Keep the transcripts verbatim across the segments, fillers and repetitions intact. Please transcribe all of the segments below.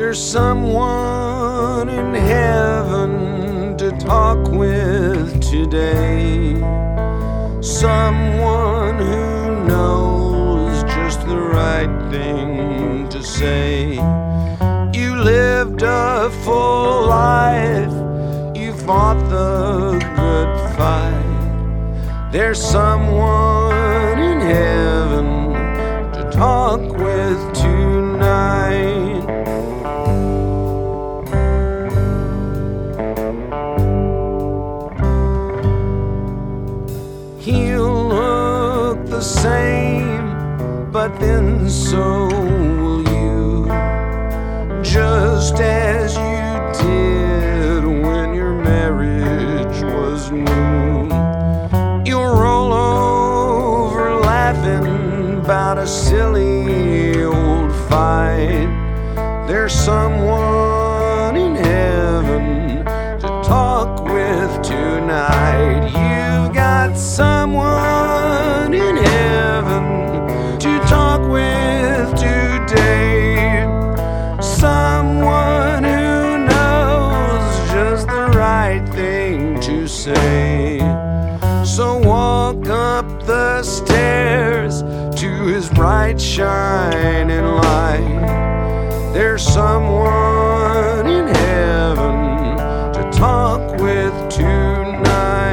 There's someone in heaven to talk with today, someone who knows just the right thing to say. You lived a full life, you fought the good fight. There's someone in heaven to talk with tonight. He'll look the same, but then so will you, just as you did when your marriage was new. You'll roll over laughing about a silly old fight. There's someone in heaven to talk with tonight. You've got someone in heaven to talk with today, someone who knows just the right thing to say. So walk up the stairs to his bright shining light. There's someone in heaven to talk with tonight.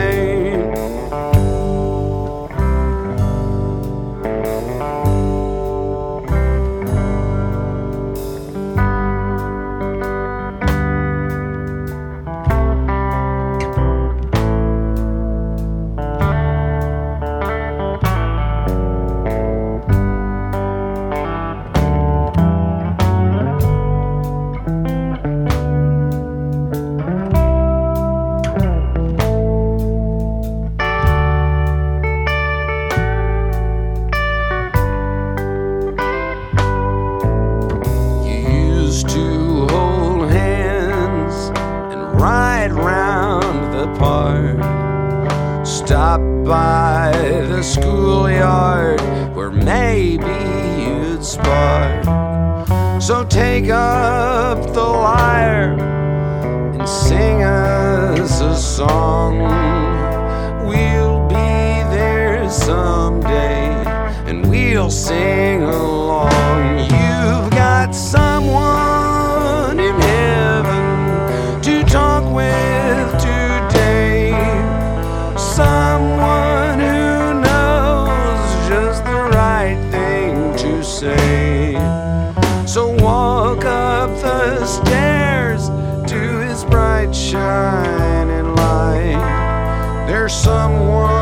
To hold hands and ride round the park, stop by the schoolyard where maybe you'd spark. So take up the lyre and sing us a song. We'll be there someday and we'll sing along. You've got someone in heaven to talk with today, someone who knows just the right thing to say. So walk up the stairs to his bright shining light. There's someone